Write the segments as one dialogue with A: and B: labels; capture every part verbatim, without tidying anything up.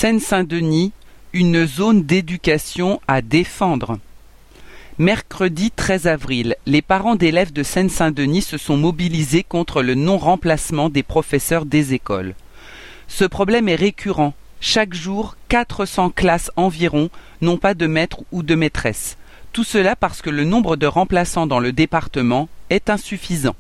A: Seine-Saint-Denis, une zone d'éducation à défendre. Mercredi treize avril, les parents d'élèves de Seine-Saint-Denis se sont mobilisés contre le non-remplacement des professeurs des écoles. Ce problème est récurrent. Chaque jour, quatre cents classes environ n'ont pas de maître ou de maîtresse. Tout cela parce que le nombre de remplaçants dans le département est insuffisant.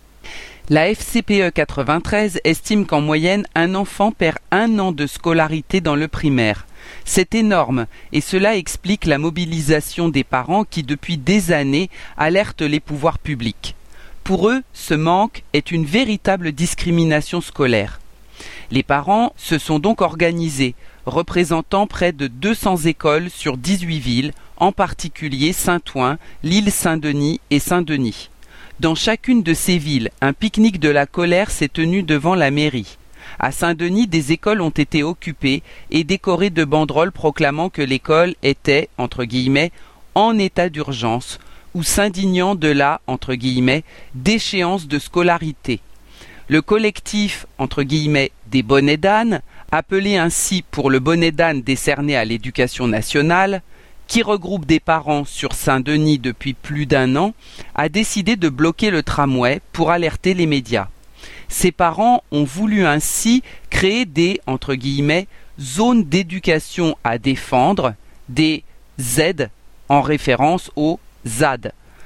A: La F C P E quatre-vingt-treize estime qu'en moyenne, un enfant perd un an de scolarité dans le primaire. C'est énorme et cela explique la mobilisation des parents qui, depuis des années, alertent les pouvoirs publics. Pour eux, ce manque est une véritable discrimination scolaire. Les parents se sont donc organisés, représentant près de deux cents écoles sur dix-huit villes, en particulier Saint-Ouen, l'île-Saint-Denis et Saint-Denis. Dans chacune de ces villes, un pique-nique de la colère s'est tenu devant la mairie. À Saint-Denis, des écoles ont été occupées et décorées de banderoles proclamant que l'école était, entre guillemets, en état d'urgence ou s'indignant de la, entre guillemets, déchéance de scolarité. Le collectif, entre guillemets, des bonnets d'âne, appelé ainsi pour le bonnet d'âne décerné à l'Éducation nationale, qui regroupe des parents sur Saint-Denis depuis plus d'un an, a décidé de bloquer le tramway pour alerter les médias. Ces parents ont voulu ainsi créer des, entre guillemets, zones d'éducation à défendre, des Z, en référence au Z A D,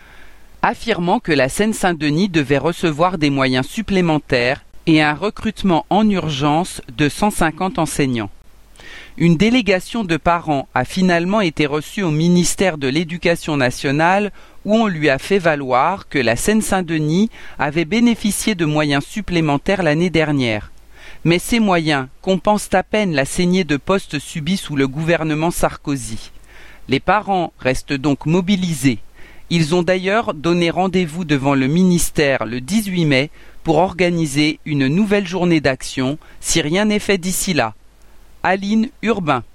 A: affirmant que la Seine-Saint-Denis devait recevoir des moyens supplémentaires et un recrutement en urgence de cent cinquante enseignants. Une délégation de parents a finalement été reçue au ministère de l'Éducation nationale où on lui a fait valoir que la Seine-Saint-Denis avait bénéficié de moyens supplémentaires l'année dernière. Mais ces moyens compensent à peine la saignée de postes subie sous le gouvernement Sarkozy. Les parents restent donc mobilisés. Ils ont d'ailleurs donné rendez-vous devant le ministère le dix-huit mai pour organiser une nouvelle journée d'action si rien n'est fait d'ici là. Aline Urbain.